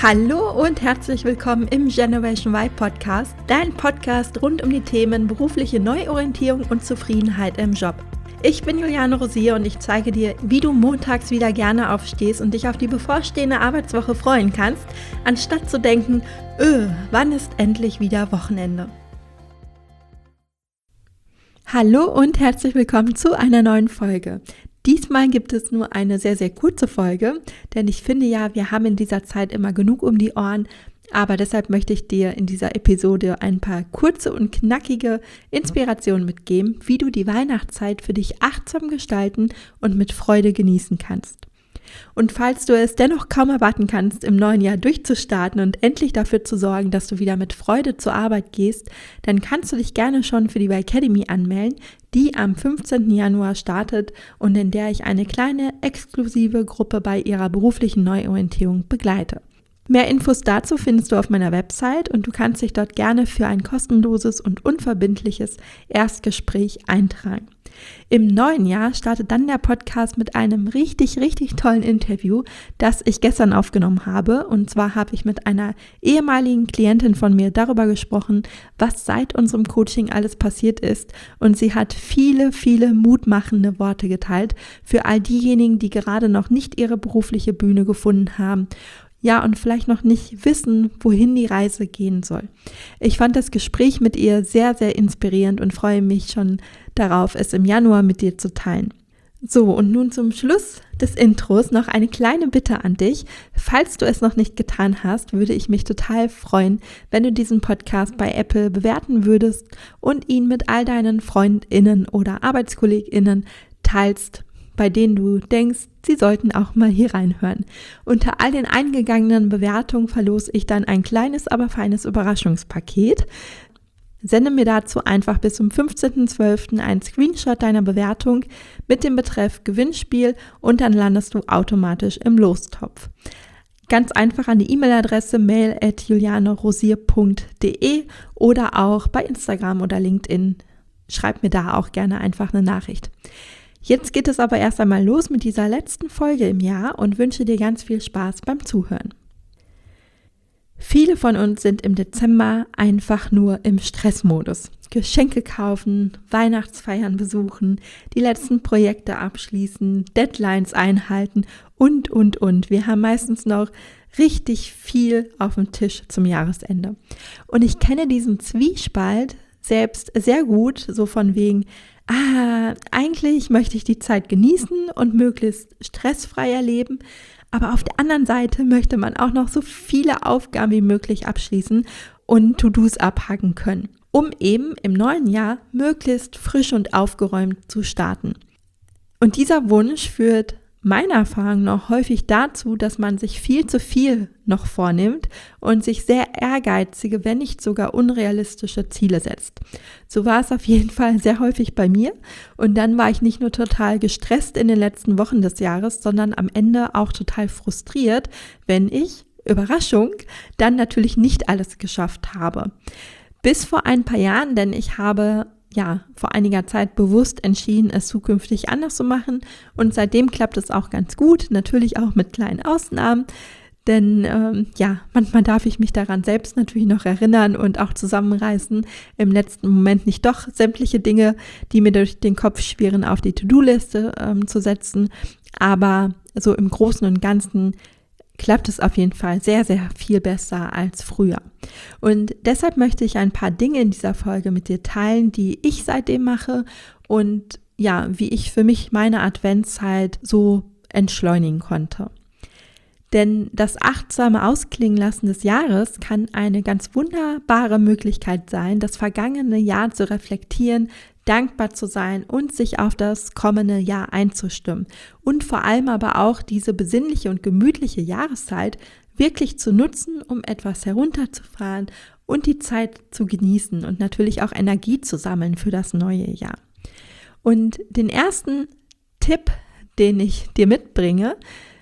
Hallo und herzlich willkommen im Generation Y Podcast, dein Podcast rund um die Themen berufliche Neuorientierung und Zufriedenheit im Job. Ich bin Juliane Rosier und ich zeige dir, wie du montags wieder gerne aufstehst und dich auf die bevorstehende Arbeitswoche freuen kannst, anstatt zu denken, wann ist endlich wieder Wochenende? Hallo und herzlich willkommen zu einer neuen Folge. Diesmal gibt es nur eine sehr, sehr kurze Folge, denn ich finde ja, wir haben in dieser Zeit immer genug um die Ohren, aber deshalb möchte ich dir in dieser Episode ein paar kurze und knackige Inspirationen mitgeben, wie du die Weihnachtszeit für dich achtsam gestalten und mit Freude genießen kannst. Und falls du es dennoch kaum erwarten kannst, im neuen Jahr durchzustarten und endlich dafür zu sorgen, dass du wieder mit Freude zur Arbeit gehst, dann kannst du dich gerne schon für die Y-Academy anmelden, die am 15. Januar startet und in der ich eine kleine exklusive Gruppe bei ihrer beruflichen Neuorientierung begleite. Mehr Infos dazu findest du auf meiner Website und du kannst dich dort gerne für ein kostenloses und unverbindliches Erstgespräch eintragen. Im neuen Jahr startet dann der Podcast mit einem richtig tollen Interview, das ich gestern aufgenommen habe. Und zwar habe ich mit einer ehemaligen Klientin von mir darüber gesprochen, was seit unserem Coaching alles passiert ist. Und sie hat viele mutmachende Worte geteilt für all diejenigen, die gerade noch nicht ihre berufliche Bühne gefunden haben. Ja, und vielleicht noch nicht wissen, wohin die Reise gehen soll. Ich fand das Gespräch mit ihr sehr inspirierend und freue mich schon darauf, es im Januar mit dir zu teilen. So, und nun zum Schluss des Intros noch eine kleine Bitte an dich. Falls du es noch nicht getan hast, würde ich mich total freuen, wenn du diesen Podcast bei Apple bewerten würdest und ihn mit all deinen FreundInnen oder ArbeitskollegInnen teilst, bei denen du denkst, sie sollten auch mal hier reinhören. Unter all den eingegangenen Bewertungen verlose ich dann ein kleines, aber feines Überraschungspaket. Sende mir dazu einfach bis zum 15.12. einen Screenshot deiner Bewertung mit dem Betreff Gewinnspiel und dann landest du automatisch im Lostopf. Ganz einfach an die E-Mail-Adresse mail@julianerosier.de oder auch bei Instagram oder LinkedIn. Schreib mir da auch gerne einfach eine Nachricht. Jetzt geht es aber erst einmal los mit dieser letzten Folge im Jahr und wünsche dir ganz viel Spaß beim Zuhören. Viele von uns sind im Dezember einfach nur im Stressmodus. Geschenke kaufen, Weihnachtsfeiern besuchen, die letzten Projekte abschließen, Deadlines einhalten und. Wir haben meistens noch richtig viel auf dem Tisch zum Jahresende. Und ich kenne diesen Zwiespalt selbst sehr gut, so von wegen, eigentlich möchte ich die Zeit genießen und möglichst stressfrei erleben, aber auf der anderen Seite möchte man auch noch so viele Aufgaben wie möglich abschließen und To-Dos abhaken können, um eben im neuen Jahr möglichst frisch und aufgeräumt zu starten. Und dieser Wunsch führt meiner Erfahrung nach häufig dazu, dass man sich viel zu viel noch vornimmt und sich sehr ehrgeizige, wenn nicht sogar unrealistische Ziele setzt. So war es auf jeden Fall sehr häufig bei mir und dann war ich nicht nur total gestresst in den letzten Wochen des Jahres, sondern am Ende auch total frustriert, wenn ich, Überraschung, dann natürlich nicht alles geschafft habe. Bis vor ein paar Jahren, denn ich habe vor einiger Zeit bewusst entschieden, es zukünftig anders zu machen und seitdem klappt es auch ganz gut, natürlich auch mit kleinen Ausnahmen, denn manchmal darf ich mich daran selbst natürlich noch erinnern und auch zusammenreißen, im letzten Moment nicht doch sämtliche Dinge, die mir durch den Kopf schwirren, auf die To-Do-Liste zu setzen, aber so im Großen und Ganzen klappt es auf jeden Fall sehr viel besser als früher. Und deshalb möchte ich ein paar Dinge in dieser Folge mit dir teilen, die ich seitdem mache und wie ich für mich meine Adventszeit so entschleunigen konnte. Denn das achtsame Ausklingen lassen des Jahres kann eine ganz wunderbare Möglichkeit sein, das vergangene Jahr zu reflektieren, dankbar zu sein und sich auf das kommende Jahr einzustimmen und vor allem aber auch diese besinnliche und gemütliche Jahreszeit wirklich zu nutzen, um etwas herunterzufahren und die Zeit zu genießen und natürlich auch Energie zu sammeln für das neue Jahr. Und den ersten Tipp, den ich dir mitbringe,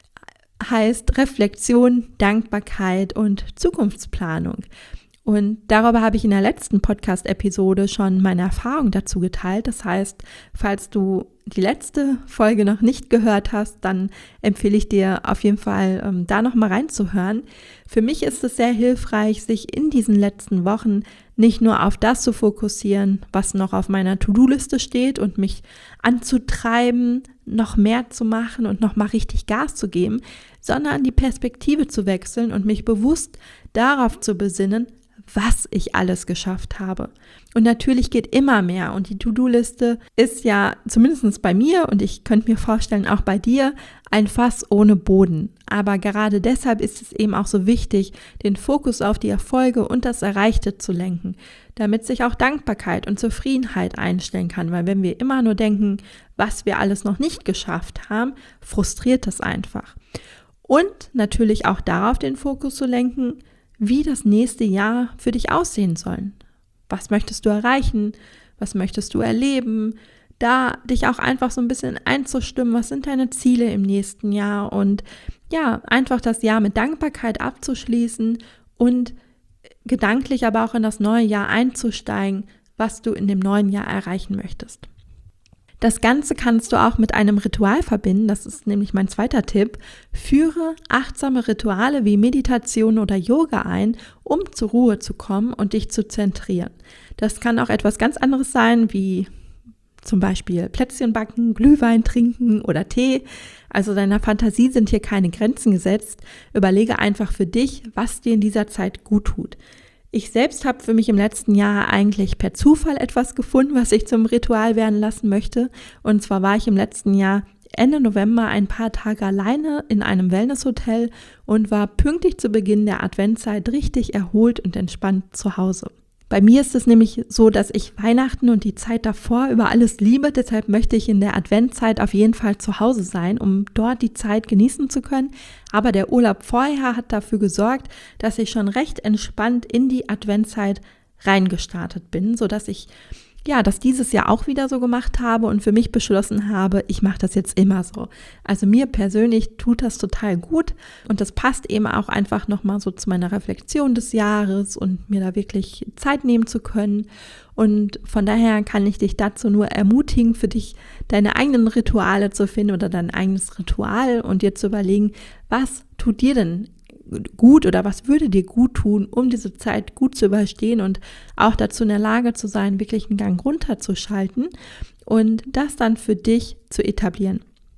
heißt Reflexion, Dankbarkeit und Zukunftsplanung. Und darüber habe ich in der letzten Podcast-Episode schon meine Erfahrung dazu geteilt. Das heißt, falls du die letzte Folge noch nicht gehört hast, dann empfehle ich dir auf jeden Fall, da nochmal reinzuhören. Für mich ist es sehr hilfreich, sich in diesen letzten Wochen nicht nur auf das zu fokussieren, was noch auf meiner To-Do-Liste steht und mich anzutreiben, noch mehr zu machen und nochmal richtig Gas zu geben, sondern die Perspektive zu wechseln und mich bewusst darauf zu besinnen, was ich alles geschafft habe. Und natürlich geht immer mehr und die To-Do-Liste ist ja zumindest bei mir und ich könnte mir vorstellen, auch bei dir, ein Fass ohne Boden. Aber gerade deshalb ist es eben auch so wichtig, den Fokus auf die Erfolge und das Erreichte zu lenken, damit sich auch Dankbarkeit und Zufriedenheit einstellen kann. Weil wenn wir immer nur denken, was wir alles noch nicht geschafft haben, frustriert das einfach. Und natürlich auch darauf den Fokus zu lenken, wie das nächste Jahr für dich aussehen soll. Was möchtest du erreichen? Was möchtest du erleben? Da dich auch einfach so ein bisschen einzustimmen, was sind deine Ziele im nächsten Jahr und ja, einfach das Jahr mit Dankbarkeit abzuschließen und gedanklich aber auch in das neue Jahr einzusteigen, was du in dem neuen Jahr erreichen möchtest. Das Ganze kannst du auch mit einem Ritual verbinden, das ist nämlich mein zweiter Tipp. Führe achtsame Rituale wie Meditation oder Yoga ein, um zur Ruhe zu kommen und dich zu zentrieren. Das kann auch etwas ganz anderes sein, wie zum Beispiel Plätzchen backen, Glühwein trinken oder Tee. Also deiner Fantasie sind hier keine Grenzen gesetzt. Überlege einfach für dich, was dir in dieser Zeit gut tut. Ich selbst habe für mich im letzten Jahr eigentlich per Zufall etwas gefunden, was ich zum Ritual werden lassen möchte. Und zwar war ich im letzten Jahr Ende November ein paar Tage alleine in einem Wellnesshotel und war pünktlich zu Beginn der Adventszeit richtig erholt und entspannt zu Hause. Bei mir ist es nämlich so, dass ich Weihnachten und die Zeit davor über alles liebe. Deshalb möchte ich in der Adventzeit auf jeden Fall zu Hause sein, um dort die Zeit genießen zu können. Aber der Urlaub vorher hat dafür gesorgt, dass ich schon recht entspannt in die Adventzeit reingestartet bin, sodass ich das dieses Jahr auch wieder so gemacht habe und für mich beschlossen habe, ich mache das jetzt immer so. Also mir persönlich tut das total gut und das passt eben auch einfach nochmal so zu meiner Reflexion des Jahres und mir da wirklich Zeit nehmen zu können. Und von daher kann ich dich dazu nur ermutigen, für dich deine eigenen Rituale zu finden oder dein eigenes Ritual und dir zu überlegen, was tut dir denn gut oder was würde dir gut tun, um diese Zeit gut zu überstehen und auch dazu in der Lage zu sein, wirklich einen Gang runterzuschalten und das dann für dich zu etablieren.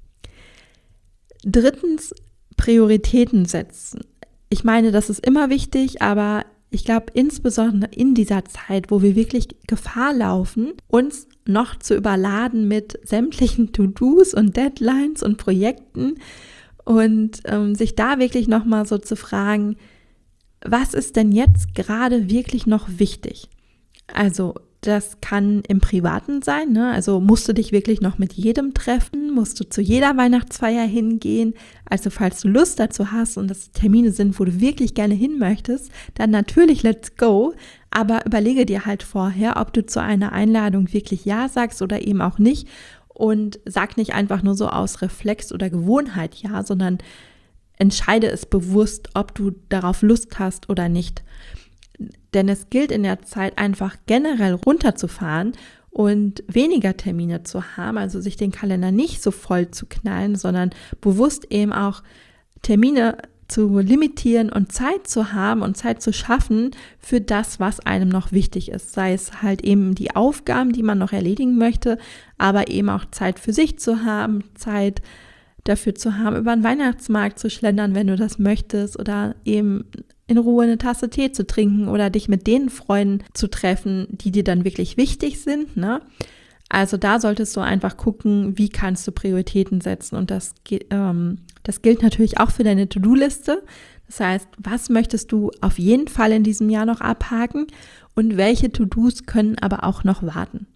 Drittens, Prioritäten setzen. Ich meine, das ist immer wichtig, aber ich glaube, insbesondere in dieser Zeit, wo wir wirklich Gefahr laufen, uns noch zu überladen mit sämtlichen To-Dos und Deadlines und Projekten, und sich da wirklich nochmal so zu fragen, was ist denn jetzt gerade wirklich noch wichtig? Also das kann im Privaten sein, ne? Also musst du dich wirklich noch mit jedem treffen? Musst du zu jeder Weihnachtsfeier hingehen? Also falls du Lust dazu hast und das Termine sind, wo du wirklich gerne hin möchtest, dann natürlich let's go. Aber überlege dir halt vorher, ob du zu einer Einladung wirklich ja sagst oder eben auch nicht. Und sag nicht einfach nur so aus Reflex oder Gewohnheit ja, sondern entscheide es bewusst, ob du darauf Lust hast oder nicht. Denn es gilt in der Zeit einfach generell runterzufahren und weniger Termine zu haben, also sich den Kalender nicht so voll zu knallen, sondern bewusst eben auch Termine zu limitieren und Zeit zu haben und Zeit zu schaffen für das, was einem noch wichtig ist. Sei es halt eben die Aufgaben, die man noch erledigen möchte, aber eben auch Zeit für sich zu haben, Zeit dafür zu haben, über den Weihnachtsmarkt zu schlendern, wenn du das möchtest, oder eben in Ruhe eine Tasse Tee zu trinken oder dich mit den Freunden zu treffen, die dir dann wirklich wichtig sind, ne? Also da solltest du einfach gucken, wie kannst du Prioritäten setzen, und das gilt natürlich auch für deine To-Do-Liste. Das heißt, was möchtest du auf jeden Fall in diesem Jahr noch abhaken und welche To-Dos können aber auch noch warten?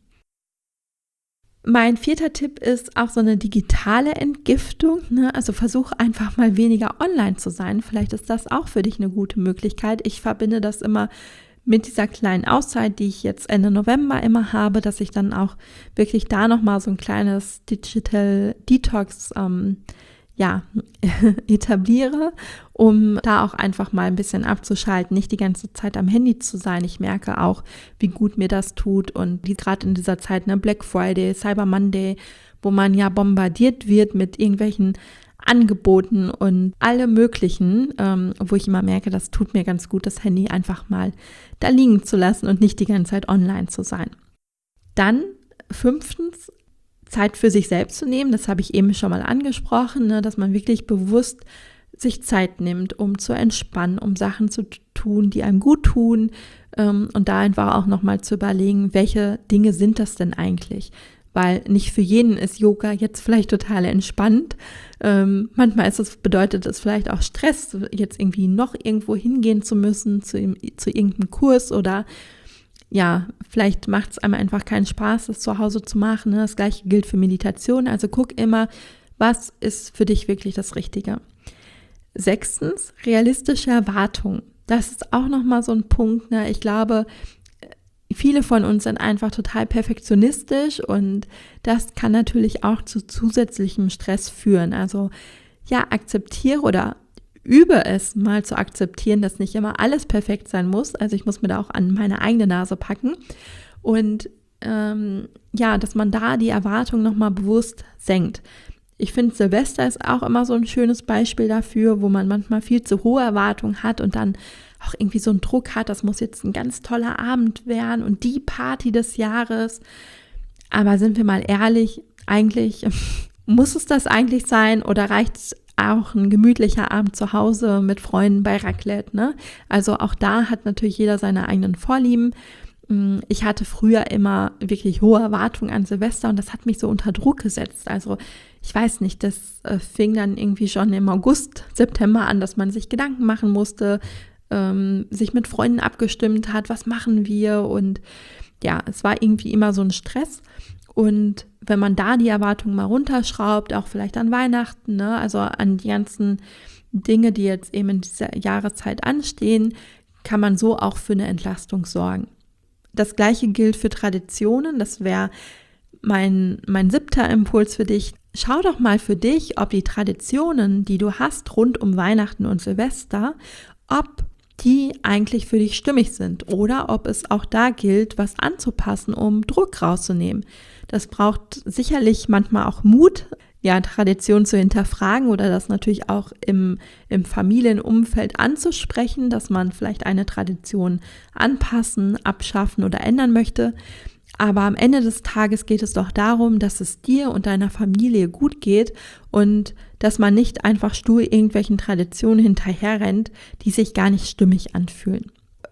Mein vierter Tipp ist auch so eine digitale Entgiftung, ne? Also versuch einfach mal weniger online zu sein. Vielleicht ist das auch für dich eine gute Möglichkeit. Ich verbinde das immer mit dieser kleinen Auszeit, die ich jetzt Ende November immer habe, dass ich dann auch wirklich da nochmal so ein kleines Digital Detox etabliere, um da auch einfach mal ein bisschen abzuschalten, nicht die ganze Zeit am Handy zu sein. Ich merke auch, wie gut mir das tut, und gerade in dieser Zeit, ne, Black Friday, Cyber Monday, wo man ja bombardiert wird mit irgendwelchen Angeboten und alle möglichen, wo ich immer merke, das tut mir ganz gut, das Handy einfach mal da liegen zu lassen und nicht die ganze Zeit online zu sein. Dann 5. Zeit für sich selbst zu nehmen, das habe ich eben schon mal angesprochen, ne, dass man wirklich bewusst sich Zeit nimmt, um zu entspannen, um Sachen zu tun, die einem gut tun, und da einfach auch nochmal zu überlegen, welche Dinge sind das denn eigentlich? Weil nicht für jeden ist Yoga jetzt vielleicht total entspannt. Manchmal bedeutet es vielleicht auch Stress, jetzt irgendwie noch irgendwo hingehen zu müssen, zu irgendeinem Kurs, oder ja, vielleicht macht es einem einfach keinen Spaß, das zu Hause zu machen. Ne? Das Gleiche gilt für Meditation. Also guck immer, was ist für dich wirklich das Richtige. 6. realistische Erwartungen. Das ist auch nochmal so ein Punkt. Ne? Ich glaube, viele von uns sind einfach total perfektionistisch und das kann natürlich auch zu zusätzlichem Stress führen. Also ja, akzeptiere oder übe es mal zu akzeptieren, dass nicht immer alles perfekt sein muss. Also ich muss mir da auch an meine eigene Nase packen und dass man da die Erwartungen nochmal bewusst senkt. Ich finde, Silvester ist auch immer so ein schönes Beispiel dafür, wo man manchmal viel zu hohe Erwartungen hat und dann auch irgendwie so einen Druck hat, das muss jetzt ein ganz toller Abend werden und die Party des Jahres. Aber sind wir mal ehrlich, eigentlich muss es das eigentlich sein oder reicht es auch ein gemütlicher Abend zu Hause mit Freunden bei Raclette, ne? Also auch da hat natürlich jeder seine eigenen Vorlieben. Ich hatte früher immer wirklich hohe Erwartungen an Silvester und das hat mich so unter Druck gesetzt. Also ich weiß nicht, das fing dann irgendwie schon im August, September an, dass man sich Gedanken machen musste, sich mit Freunden abgestimmt hat, was machen wir, und ja, es war irgendwie immer so ein Stress. Und wenn man da die Erwartungen mal runterschraubt, auch vielleicht an Weihnachten, ne, also an die ganzen Dinge, die jetzt eben in dieser Jahreszeit anstehen, kann man so auch für eine Entlastung sorgen. Das Gleiche gilt für Traditionen, das wäre mein 7. Impuls für dich. Schau doch mal für dich, ob die Traditionen, die du hast rund um Weihnachten und Silvester, ob die eigentlich für dich stimmig sind oder ob es auch da gilt, was anzupassen, um Druck rauszunehmen. Das braucht sicherlich manchmal auch Mut, ja, Tradition zu hinterfragen oder das natürlich auch im Familienumfeld anzusprechen, dass man vielleicht eine Tradition anpassen, abschaffen oder ändern möchte. Aber am Ende des Tages geht es doch darum, dass es dir und deiner Familie gut geht und dass man nicht einfach stur irgendwelchen Traditionen hinterherrennt, die sich gar nicht stimmig anfühlen.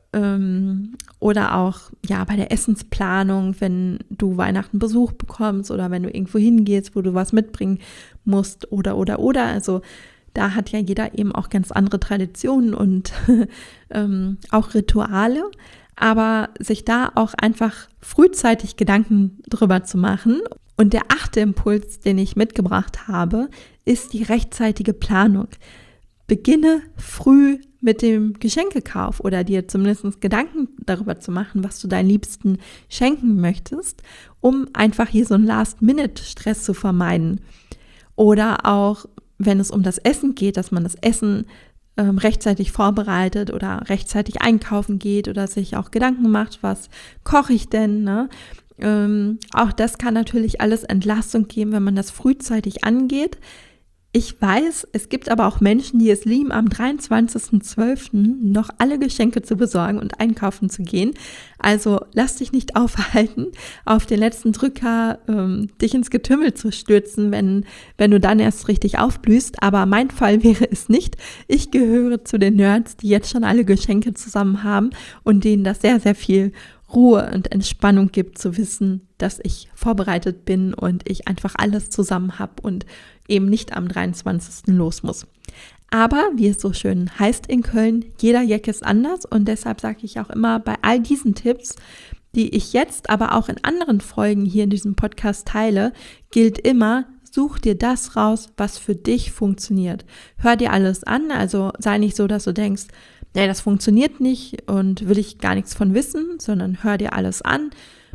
Oder auch ja bei der Essensplanung, wenn du Weihnachten Besuch bekommst oder wenn du irgendwo hingehst, wo du was mitbringen musst oder. Also da hat ja jeder eben auch ganz andere Traditionen und auch Rituale. Aber sich da auch einfach frühzeitig Gedanken drüber zu machen. Und der 8. Impuls, den ich mitgebracht habe, ist die rechtzeitige Planung. Beginne früh mit dem Geschenkekauf oder dir zumindest Gedanken darüber zu machen, was du deinen Liebsten schenken möchtest, um einfach hier so einen Last-Minute-Stress zu vermeiden. Oder auch, wenn es um das Essen geht, dass man das Essen rechtzeitig vorbereitet oder rechtzeitig einkaufen geht oder sich auch Gedanken macht, was koche ich denn, ne? Auch das kann natürlich alles Entlastung geben, wenn man das frühzeitig angeht. Ich weiß, es gibt aber auch Menschen, die es lieben, am 23.12. noch alle Geschenke zu besorgen und einkaufen zu gehen. Also lass dich nicht aufhalten, auf den letzten Drücker dich ins Getümmel zu stürzen, wenn du dann erst richtig aufblühst. Aber mein Fall wäre es nicht. Ich gehöre zu den Nerds, die jetzt schon alle Geschenke zusammen haben und denen das sehr, sehr viel Ruhe und Entspannung gibt, zu wissen, dass ich vorbereitet bin und ich einfach alles zusammen habe und eben nicht am 23. los muss. Aber, wie es so schön heißt in Köln, jeder Jack ist anders und deshalb sage ich auch immer bei all diesen Tipps, die ich jetzt aber auch in anderen Folgen hier in diesem Podcast teile, gilt immer, such dir das raus, was für dich funktioniert. Hör dir alles an, also sei nicht so, dass du denkst, nee, das funktioniert nicht und will ich gar nichts von wissen, sondern hör dir alles an,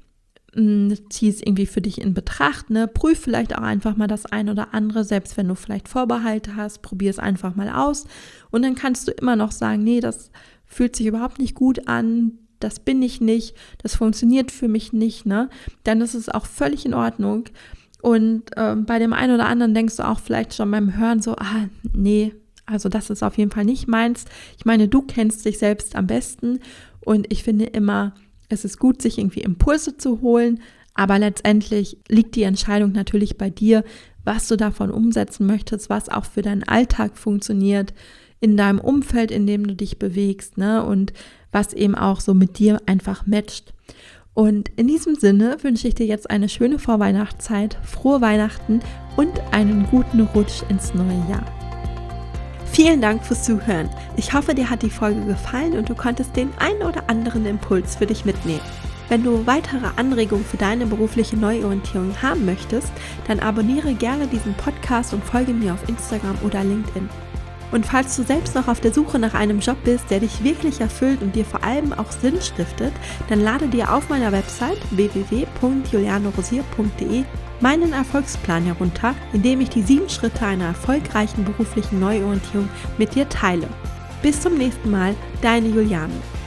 zieh es irgendwie für dich in Betracht, ne? Prüf vielleicht auch einfach mal das ein oder andere, selbst wenn du vielleicht Vorbehalte hast, probier es einfach mal aus und dann kannst du immer noch sagen, nee, das fühlt sich überhaupt nicht gut an, das bin ich nicht, das funktioniert für mich nicht, ne? Dann ist es auch völlig in Ordnung Und bei dem einen oder anderen denkst du auch vielleicht schon beim Hören so, nee, also das ist auf jeden Fall nicht meins. Ich meine, du kennst dich selbst am besten und ich finde immer, es ist gut, sich irgendwie Impulse zu holen, aber letztendlich liegt die Entscheidung natürlich bei dir, was du davon umsetzen möchtest, was auch für deinen Alltag funktioniert, in deinem Umfeld, in dem du dich bewegst, ne? Und was eben auch so mit dir einfach matcht. Und in diesem Sinne wünsche ich dir jetzt eine schöne Vorweihnachtszeit, frohe Weihnachten und einen guten Rutsch ins neue Jahr. Vielen Dank fürs Zuhören. Ich hoffe, dir hat die Folge gefallen und du konntest den einen oder anderen Impuls für dich mitnehmen. Wenn du weitere Anregungen für deine berufliche Neuorientierung haben möchtest, dann abonniere gerne diesen Podcast und folge mir auf Instagram oder LinkedIn. Und falls du selbst noch auf der Suche nach einem Job bist, der dich wirklich erfüllt und dir vor allem auch Sinn stiftet, dann lade dir auf meiner Website www.julianerosier.de meinen Erfolgsplan herunter, in dem ich die 7 Schritte einer erfolgreichen beruflichen Neuorientierung mit dir teile. Bis zum nächsten Mal, deine Juliane.